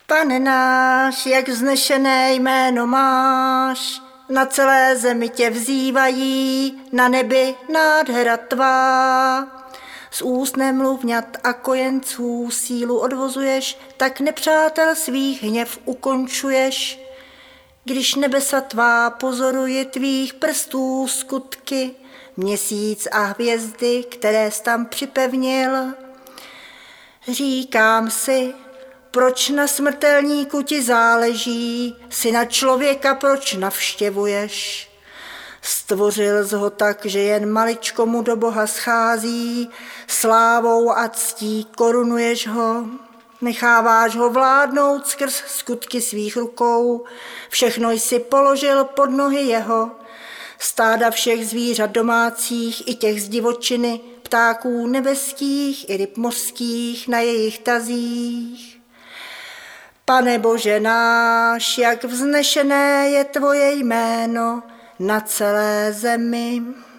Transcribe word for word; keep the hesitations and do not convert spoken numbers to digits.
Pane náš, jak vznešené jméno máš, na celé zemi tě vzývají, na nebi nádhera tvá. Z úst nemluvňat a kojenců sílu odvozuješ, tak nepřátel svých hněv ukončuješ. Když nebesa tvá pozoruje tvých prstů skutky, měsíc a hvězdy, které jsi tam připevnil. Říkám si, proč na smrtelníku ti záleží, syna člověka proč navštěvuješ? Stvořil jsi ho tak, že jen maličko mu do Boha schází, slávou a ctí korunuješ ho, necháváš ho vládnout skrz skutky svých rukou, všechno jsi položil pod nohy jeho, stáda všech zvířat domácích i těch z divočiny, ptáků nebeských i ryb mořských na jejich tazích. Pane Bože náš, jak vznešené je tvoje jméno na celé zemi.